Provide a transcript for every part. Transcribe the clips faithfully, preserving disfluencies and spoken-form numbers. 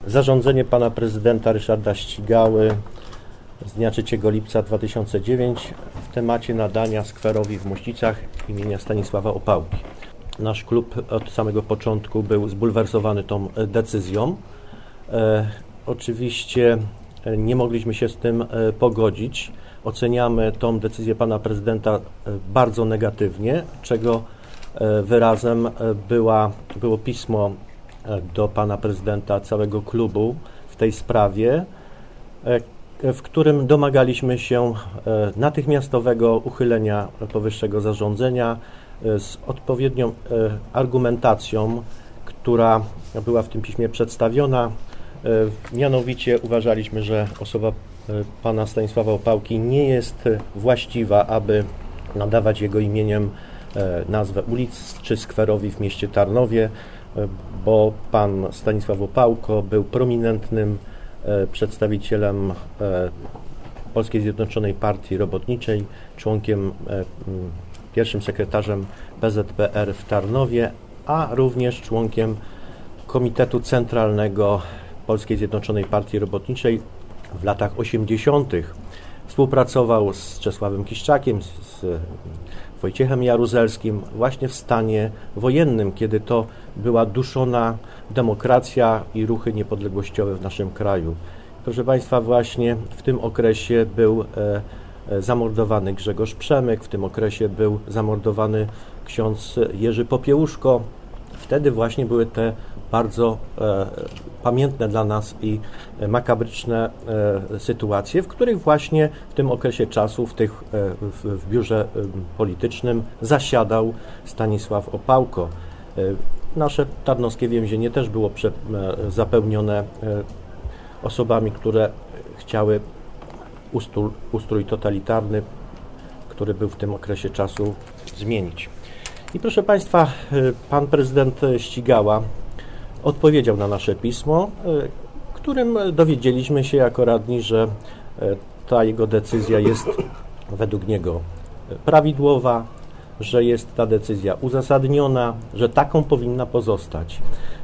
zarządzenie pana prezydenta Ryszarda Ścigały z dnia trzeciego lipca dwa tysiące dziewiątego w temacie nadania skwerowi w Mościcach imienia Stanisława Opałki. Nasz klub od samego początku był zbulwersowany tą decyzją. E, oczywiście nie mogliśmy się z tym pogodzić. Oceniamy tą decyzję pana prezydenta bardzo negatywnie, czego wyrazem była, było pismo do pana prezydenta całego klubu w tej sprawie, w którym domagaliśmy się natychmiastowego uchylenia powyższego zarządzenia z odpowiednią argumentacją, która była w tym piśmie przedstawiona. Mianowicie uważaliśmy, że osoba pana Stanisława Opałki nie jest właściwa, aby nadawać jego imieniem nazwę ulic czy skwerowi w mieście Tarnowie, bo pan Stanisław Opałko był prominentnym przedstawicielem Polskiej Zjednoczonej Partii Robotniczej, członkiem, pierwszym sekretarzem P Z P R w Tarnowie, a również członkiem Komitetu Centralnego Polskiej Zjednoczonej Partii Robotniczej w latach osiemdziesiątych. Współpracował z Czesławem Kiszczakiem, z Wojciechem Jaruzelskim właśnie w stanie wojennym, kiedy to była duszona demokracja i ruchy niepodległościowe w naszym kraju. Proszę Państwa, właśnie w tym okresie był zamordowany Grzegorz Przemyk, w tym okresie był zamordowany ksiądz Jerzy Popiełuszko. Wtedy właśnie były te bardzo e, pamiętne dla nas i makabryczne e, sytuacje, w których właśnie w tym okresie czasu w, tych, e, w, w biurze e, politycznym zasiadał Stanisław Opałko. E, nasze tarnowskie więzienie też było prze, e, zapełnione e, osobami, które chciały ustrój, ustrój totalitarny, który był w tym okresie czasu, zmienić. I proszę Państwa, pan prezydent Ścigała odpowiedział na nasze pismo, którym dowiedzieliśmy się jako radni, że ta jego decyzja jest według niego prawidłowa, że jest ta decyzja uzasadniona, że taką powinna pozostać.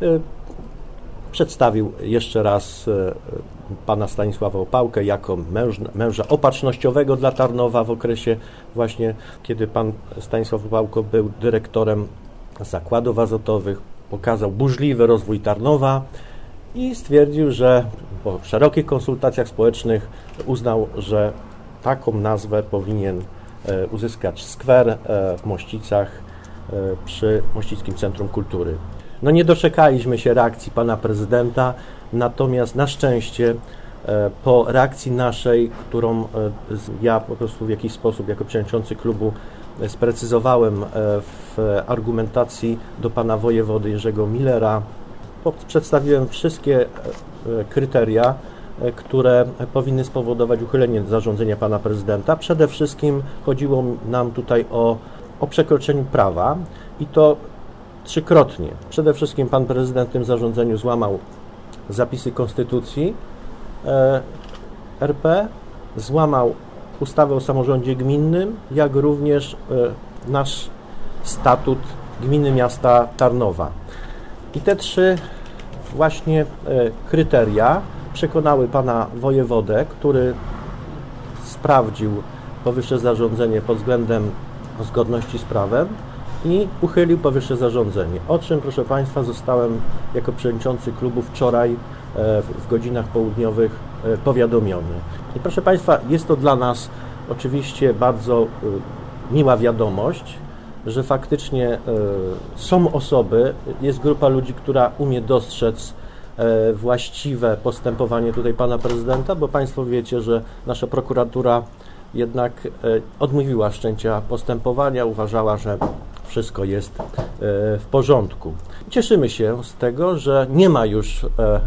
Przedstawił jeszcze raz pana Stanisława Opałkę jako męża, męża opatrznościowego dla Tarnowa w okresie właśnie, kiedy pan Stanisław Opałko był dyrektorem zakładów azotowych, pokazał burzliwy rozwój Tarnowa i stwierdził, że po szerokich konsultacjach społecznych uznał, że taką nazwę powinien uzyskać skwer w Mościcach przy Mościckim Centrum Kultury. No nie doczekaliśmy się reakcji pana prezydenta, natomiast na szczęście po reakcji naszej, którą ja po prostu w jakiś sposób jako przewodniczący klubu sprecyzowałem w argumentacji do pana wojewody Jerzego Millera, przedstawiłem wszystkie kryteria, które powinny spowodować uchylenie zarządzenia pana prezydenta. Przede wszystkim chodziło nam tutaj o, o przekroczenie prawa i to trzykrotnie. Przede wszystkim pan prezydent w tym zarządzeniu złamał zapisy Konstytucji e, R P, złamał ustawę o samorządzie gminnym, jak również e, nasz statut gminy miasta Tarnowa. I te trzy właśnie e, kryteria przekonały pana wojewodę, który sprawdził powyższe zarządzenie pod względem zgodności z prawem i uchylił powyższe zarządzenie, o czym, proszę Państwa, zostałem jako przewodniczący klubu wczoraj w godzinach południowych powiadomiony. I proszę Państwa, jest to dla nas oczywiście bardzo miła wiadomość, że faktycznie są osoby, jest grupa ludzi, która umie dostrzec właściwe postępowanie tutaj pana prezydenta, bo Państwo wiecie, że nasza prokuratura jednak odmówiła wszczęcia postępowania, uważała, że wszystko jest w porządku. Cieszymy się z tego, że nie ma już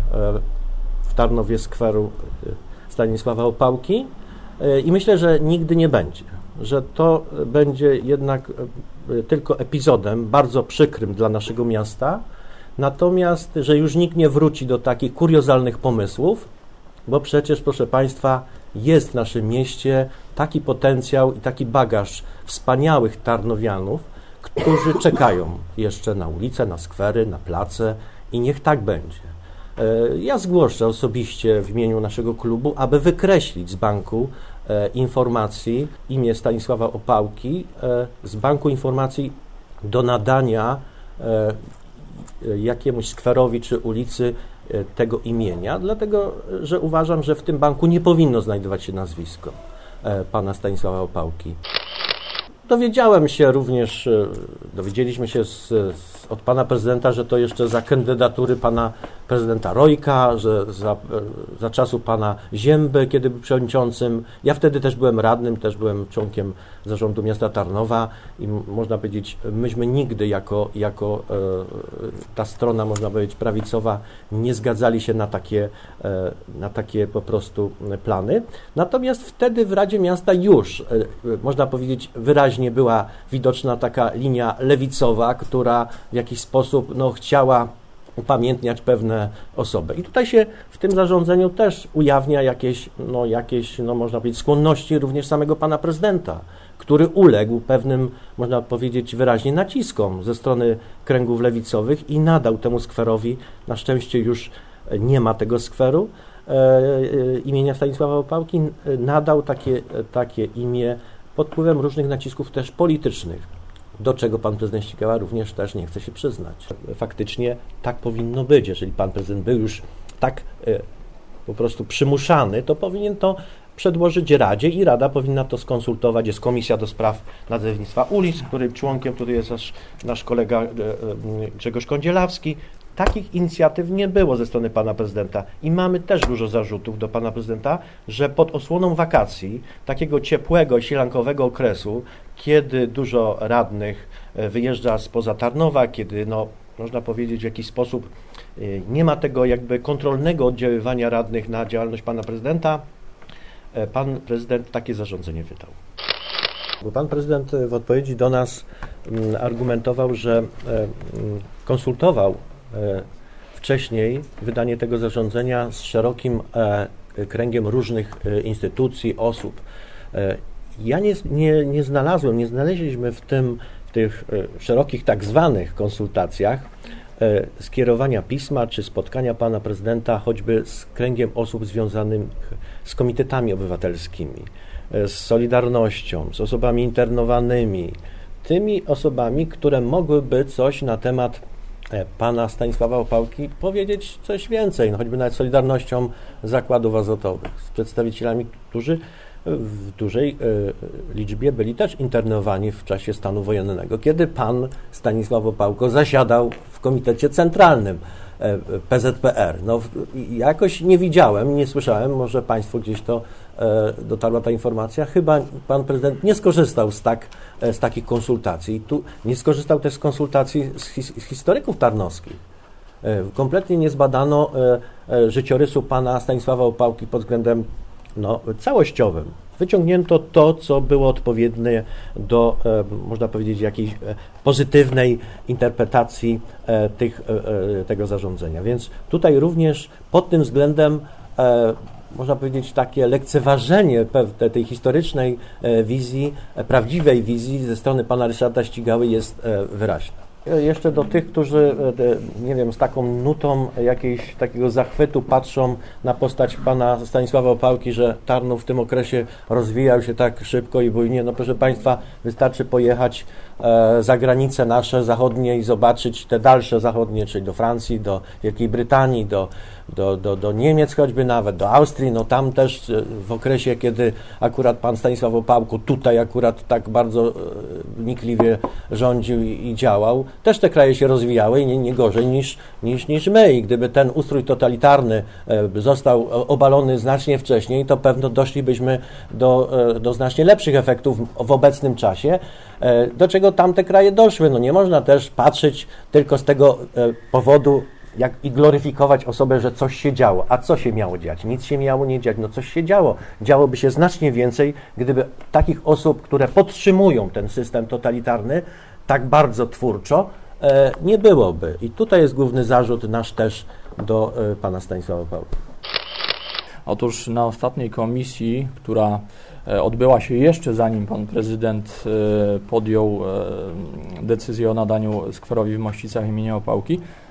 w Tarnowie skweru Stanisława Opałki i myślę, że nigdy nie będzie, że to będzie jednak tylko epizodem bardzo przykrym dla naszego miasta, natomiast, że już nikt nie wróci do takich kuriozalnych pomysłów, bo przecież, proszę Państwa, jest w naszym mieście taki potencjał i taki bagaż wspaniałych tarnowianów, którzy czekają jeszcze na ulice, na skwery, na place i niech tak będzie. Ja zgłoszę osobiście w imieniu naszego klubu, aby wykreślić z banku informacji imię Stanisława Opałki, z banku informacji do nadania jakiemuś skwerowi czy ulicy tego imienia, dlatego że uważam, że w tym banku nie powinno znajdować się nazwisko pana Stanisława Opałki. Dowiedziałem się również, dowiedzieliśmy się z, z, od pana prezydenta, że to jeszcze za kandydatury pana prezydenta Rojka, że za, za czasu pana Zięby, kiedy był przewodniczącym. Ja wtedy też byłem radnym, też byłem członkiem zarządu miasta Tarnowa i można powiedzieć, myśmy nigdy jako, jako e, ta strona, można powiedzieć, prawicowa, nie zgadzali się na takie, e, na takie po prostu plany. Natomiast wtedy w Radzie Miasta już, e, można powiedzieć, wyraźnie była widoczna taka linia lewicowa, która w jakiś sposób no, chciała upamiętniać pewne osoby. I tutaj się w tym zarządzeniu też ujawnia jakieś, no, jakieś no, można powiedzieć, skłonności również samego pana prezydenta, który uległ pewnym, można powiedzieć, wyraźnie naciskom ze strony kręgów lewicowych i nadał temu skwerowi, na szczęście już nie ma tego skweru, e, imienia Stanisława Opałki, nadał takie, takie imię pod wpływem różnych nacisków też politycznych, do czego pan prezydent Ścigała również też nie chce się przyznać. Faktycznie tak powinno być. Jeżeli pan prezydent był już tak e, po prostu przymuszany, to powinien to przedłożyć Radzie i Rada powinna to skonsultować. Jest Komisja do Spraw Nazewnictwa Ulic, której członkiem tutaj jest nasz, nasz kolega e, e, Grzegorz Kądzielawski. Takich inicjatyw nie było ze strony pana prezydenta i mamy też dużo zarzutów do pana prezydenta, że pod osłoną wakacji, takiego ciepłego, silankowego okresu, kiedy dużo radnych wyjeżdża spoza Tarnowa, kiedy no, można powiedzieć w jakiś sposób nie ma tego jakby kontrolnego oddziaływania radnych na działalność pana prezydenta, pan prezydent takie zarządzenie wydał. Bo pan prezydent w odpowiedzi do nas argumentował, że konsultował wcześniej wydanie tego zarządzenia z szerokim kręgiem różnych instytucji, osób. Ja nie, nie, nie znalazłem, nie znaleźliśmy w tym, w tych szerokich tak zwanych konsultacjach skierowania pisma czy spotkania pana prezydenta choćby z kręgiem osób związanych z komitetami obywatelskimi, z Solidarnością, z osobami internowanymi, tymi osobami, które mogłyby coś na temat pana Stanisława Opałki powiedzieć coś więcej, no choćby nawet Solidarnością Zakładów Azotowych, z przedstawicielami, którzy w dużej liczbie byli też internowani w czasie stanu wojennego, kiedy pan Stanisław Opałko zasiadał w Komitecie Centralnym P Z P R. No, jakoś nie widziałem, nie słyszałem, może państwu gdzieś to dotarła ta informacja, chyba pan prezydent nie skorzystał z, tak, z takich konsultacji. Tu nie skorzystał też z konsultacji z, his, z historyków tarnowskich. Kompletnie nie zbadano życiorysu pana Stanisława Opałki pod względem no, całościowym. Wyciągnięto to, co było odpowiednie do, e, można powiedzieć, jakiejś e, pozytywnej interpretacji e, tych, e, tego zarządzenia. Więc tutaj również pod tym względem, e, można powiedzieć, takie lekceważenie te, tej historycznej e, wizji, e, prawdziwej wizji ze strony pana Ryszarda Ścigały jest e, wyraźne. Jeszcze do tych, którzy, nie wiem, z taką nutą jakiegoś takiego zachwytu patrzą na postać pana Stanisława Opałki, że Tarnów w tym okresie rozwijał się tak szybko i bujnie. No proszę państwa, wystarczy pojechać e, za granice nasze zachodnie i zobaczyć te dalsze zachodnie, czyli do Francji, do Wielkiej Brytanii, do, do, do, do Niemiec choćby nawet, do Austrii. No tam też w okresie, kiedy akurat pan Stanisław Opałko tutaj akurat tak bardzo e, wnikliwie rządził i, i działał, też te kraje się rozwijały i nie, nie gorzej niż, niż, niż my. I gdyby ten ustrój totalitarny został obalony znacznie wcześniej, to pewno doszlibyśmy do, do znacznie lepszych efektów w obecnym czasie, do czego tamte kraje doszły. No nie można też patrzeć tylko z tego powodu, jak i gloryfikować osobę, że coś się działo. A co się miało dziać? Nic się miało nie dziać. No coś się działo. Działoby się znacznie więcej, gdyby takich osób, które podtrzymują ten system totalitarny, tak bardzo twórczo, e, nie byłoby. I tutaj jest główny zarzut nasz też do e, pana Stanisława Opałki. Otóż na ostatniej komisji, która odbyła się jeszcze zanim pan prezydent podjął decyzję o nadaniu skwerowi w Mościcach imienia Opałki,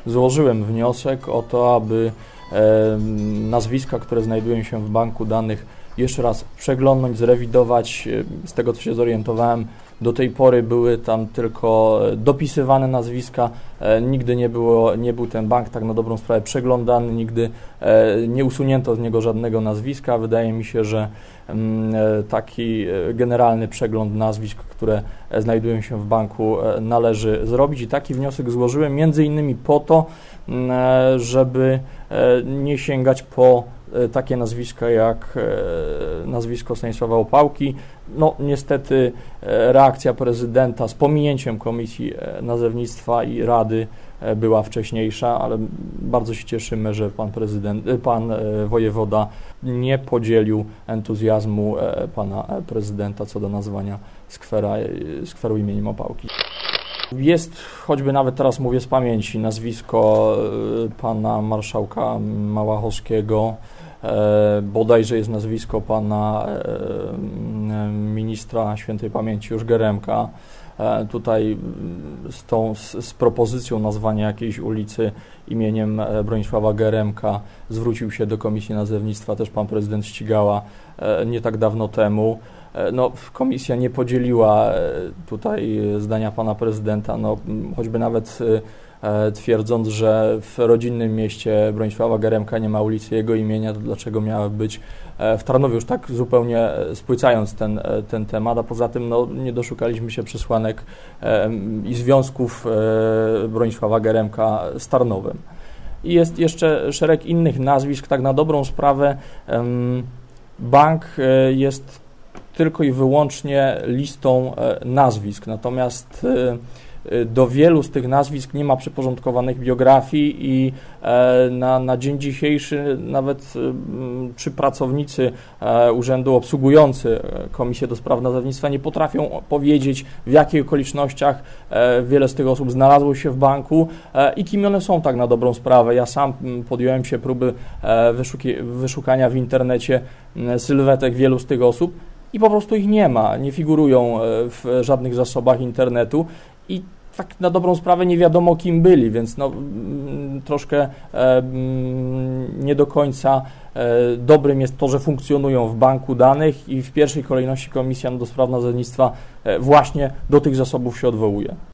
złożyłem wniosek o to, aby nazwiska, które znajdują się w banku danych, jeszcze raz przeglądnąć, zrewidować. Z tego, co się zorientowałem, do tej pory były tam tylko dopisywane nazwiska, nigdy nie, było, nie był ten bank tak na dobrą sprawę przeglądany, nigdy nie usunięto z niego żadnego nazwiska. Wydaje mi się, że taki generalny przegląd nazwisk, które znajdują się w banku, należy zrobić i taki wniosek złożyłem między innymi po to, żeby nie sięgać po takie nazwiska jak nazwisko Stanisława Opałki. No niestety reakcja prezydenta z pominięciem Komisji Nazewnictwa i Rady była wcześniejsza, ale bardzo się cieszymy, że pan prezydent, pan wojewoda nie podzielił entuzjazmu pana prezydenta co do nazwania skwera, skweru imieniem Opałki. Jest, choćby nawet teraz mówię z pamięci, nazwisko pana marszałka Małachowskiego, bodajże jest nazwisko pana ministra świętej pamięci już Geremka. Tutaj z, tą, z, z propozycją nazwania jakiejś ulicy imieniem Bronisława Geremka zwrócił się do Komisji Nazewnictwa też pan prezydent Ścigała nie tak dawno temu. No, komisja nie podzieliła tutaj zdania pana prezydenta, no, choćby nawet twierdząc, że w rodzinnym mieście Bronisława Geremka nie ma ulicy jego imienia, to dlaczego miała być w Tarnowie, już tak zupełnie spłycając ten, ten temat, a poza tym no, nie doszukaliśmy się przesłanek i związków Bronisława Geremka z Tarnowem. I jest jeszcze szereg innych nazwisk, tak na dobrą sprawę bank jest tylko i wyłącznie listą nazwisk, natomiast do wielu z tych nazwisk nie ma przyporządkowanych biografii i na, na dzień dzisiejszy nawet czy pracownicy urzędu obsługujący Komisję do Spraw Nazewnictwa nie potrafią powiedzieć, w jakich okolicznościach wiele z tych osób znalazło się w banku i kim one są tak na dobrą sprawę. Ja sam podjąłem się próby wyszuki, wyszukania w internecie sylwetek wielu z tych osób i po prostu ich nie ma, nie figurują w żadnych zasobach internetu i tak na dobrą sprawę nie wiadomo, kim byli, więc no, troszkę e, nie do końca e, dobrym jest to, że funkcjonują w banku danych i w pierwszej kolejności Komisja do Spraw Nazewnictwa e, właśnie do tych zasobów się odwołuje.